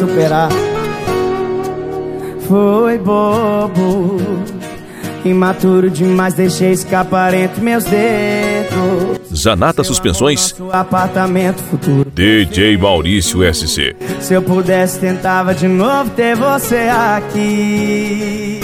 superar. Foi bobo, imaturo demais, deixei escapar entre meus dedos. Zanata Suspensões, Apartamento futuro. DJ Maurício SC. Se eu pudesse, tentava de novo ter você aqui.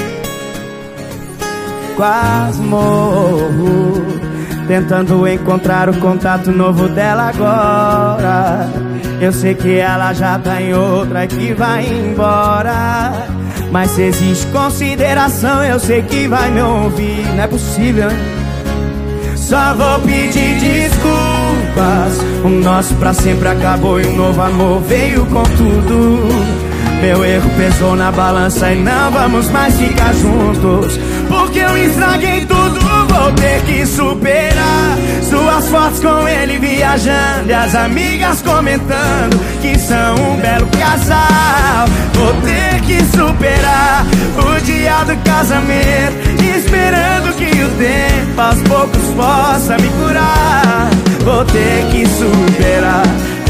Quase morro, tentando encontrar o contato novo dela agora. Eu sei que ela já tá em outra que vai embora, mas se existe consideração, eu sei que vai me ouvir. Não é possível, hein? Só vou pedir desculpas. O nosso pra sempre acabou e um novo amor veio com tudo. Meu erro pesou na balança e não vamos mais ficar juntos, porque eu estraguei tudo, vou ter que superar. Suas fotos com ele viajando e as amigas comentando que são um belo casal. Vou ter que superar o dia do casamento, esperando que o tempo aos poucos possa me curar. Vou ter que superar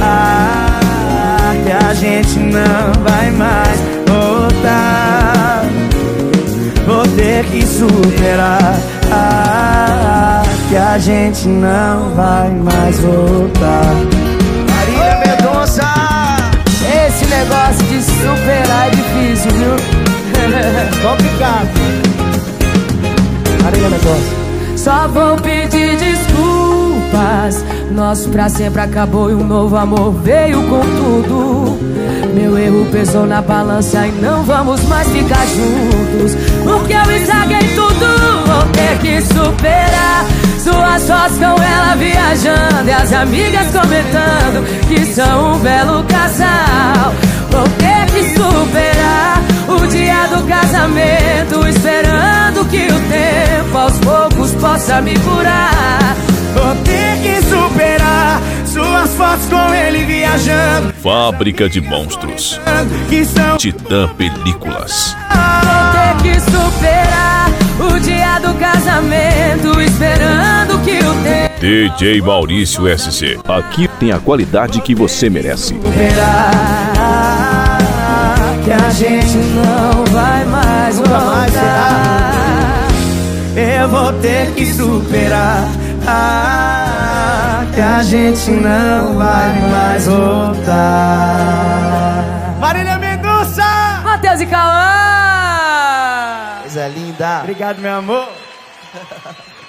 que a gente não vai mais voltar. Vou ter que superar que a gente não vai mais voltar. Marília Mendonça! Esse negócio de superar é difícil, viu? Complicado. Marília Mendonça. Só vou pedir desculpas. Nosso pra sempre acabou e um novo amor veio com tudo. Meu erro pesou na balança e não vamos mais ficar juntos, porque eu estraguei tudo, vou ter que superar. Suas fotos com ela viajando e as amigas comentando que são um belo casal. Vou ter que superar o dia do casamento, esperando que o tempo aos poucos possa me curar. Vou ter que superar suas fotos com ele viajando. Fábrica de Monstros, que são Titã Películas. Vou ter que superar o dia do casamento, esperando que o tempo DJ Maurício SC. Aqui tem a qualidade que você merece. superar, que a gente não vai mais voltar. Eu vou ter que superar que a gente não vai mais voltar. Marília Mendonça! Matheus e Cauã! Coisa linda. Obrigado, meu amor.